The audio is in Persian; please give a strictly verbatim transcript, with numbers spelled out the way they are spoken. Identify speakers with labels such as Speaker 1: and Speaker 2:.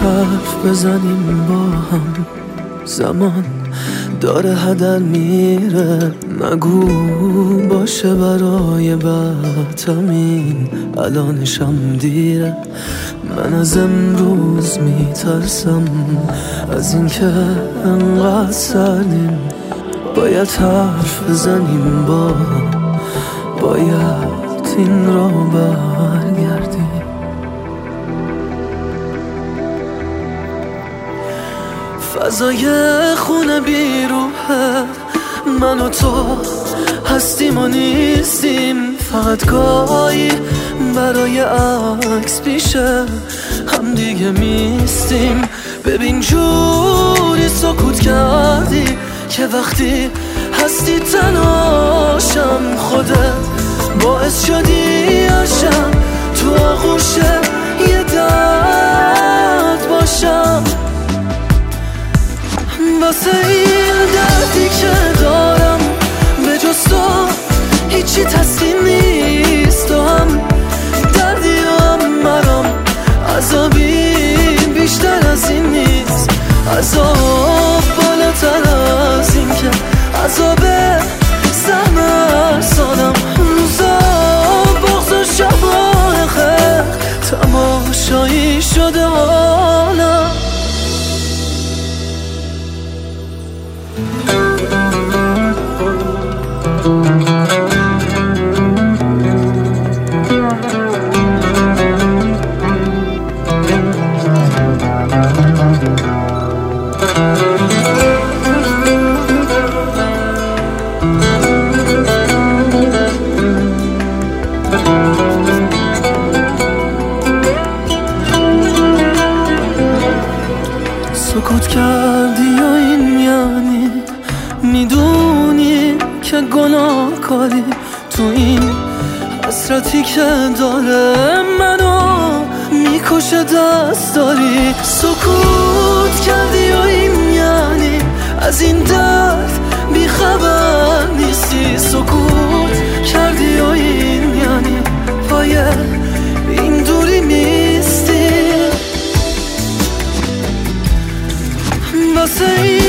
Speaker 1: حرف بزنیم با هم، زمان داره هدر میره. نگو باشه برای بعدمین، الانشم دیره. من از امروز میترسم از این که انقدر سردیم. باید حرف بزنیم با هم، باید این را برگردیم. فضای خونه بیروحه، من و تو هستیم و نیستیم. فقط گاهی برای عکس پیشه هم دیگه میستیم. ببین جوری سکوت کردی که وقتی هستی تنهاشم. خودت باعث شدی عشقم تو آغوش یه درد باشم. واسه این دردی که دارم به جز تو هیچی تسلیم نیست. تو هم دردی هم مرام، عذابی بیشتر از این نیست. عذاب بالاتر از این که عذاب سهم ارسالم. روزا بغض و شبای خیر تماشایی شده حالم. سکوت کردی یا این یعنی میدونی که گناه کاری تو این حسرتی که داره منو میکشه دست داری. سکوت کردی یا این یعنی از این درد بیخبر نیستی. سکوت کردی یا این یعنی پای این دوری میستی. واسه